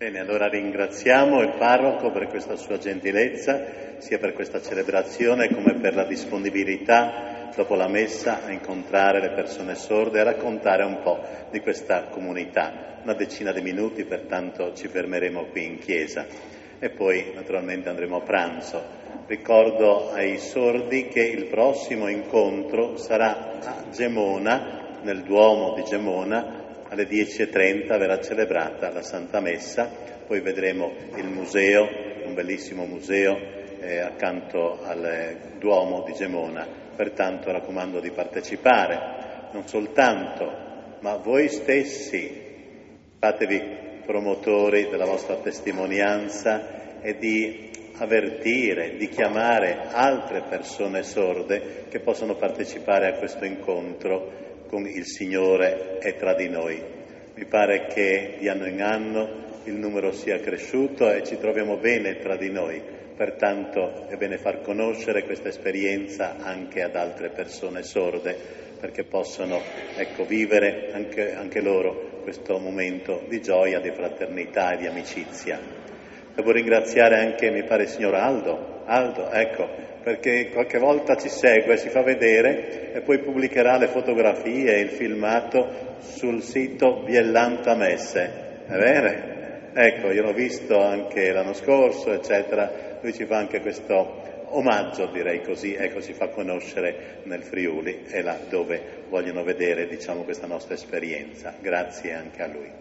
Bene, allora ringraziamo il parroco per questa sua gentilezza, sia per questa celebrazione come per la disponibilità dopo la messa a incontrare le persone sorde e a raccontare un po' di questa comunità. Una decina di minuti, pertanto ci fermeremo qui in chiesa e poi naturalmente andremo a pranzo. Ricordo ai sordi che il prossimo incontro sarà a Gemona, nel Duomo di Gemona. Alle 10:30 verrà celebrata la Santa Messa, poi vedremo il museo, un bellissimo museo accanto al Duomo di Gemona, pertanto raccomando di partecipare, non soltanto, ma voi stessi fatevi promotori della vostra testimonianza e di avvertire, di chiamare altre persone sorde che possono partecipare a questo incontro con il Signore e tra di noi. Mi pare che di anno in anno il numero sia cresciuto e ci troviamo bene tra di noi, pertanto è bene far conoscere questa esperienza anche ad altre persone sorde, perché possono vivere anche loro questo momento di gioia, di fraternità e di amicizia. Devo ringraziare anche, mi pare, il signor Aldo, perché qualche volta ci segue, si fa vedere e poi pubblicherà le fotografie e il filmato sul sito Biellanta Messe, è vero? Ecco, io l'ho visto anche l'anno scorso, eccetera, lui ci fa anche questo omaggio, direi così, ci fa conoscere nel Friuli e là dove vogliono vedere, questa nostra esperienza. Grazie anche a lui.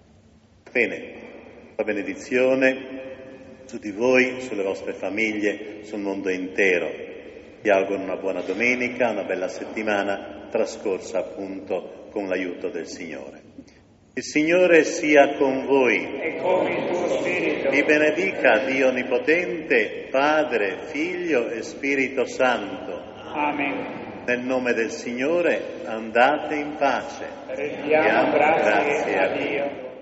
Bene, la benedizione su di voi, sulle vostre famiglie, sul mondo intero. Vi auguro una buona domenica, una bella settimana trascorsa appunto con l'aiuto del Signore. Il Signore sia con voi. E con il tuo spirito. Vi benedica Dio Onnipotente, Padre, Figlio e Spirito Santo. Amen. Nel nome del Signore andate in pace. Rendiamo grazie a Dio.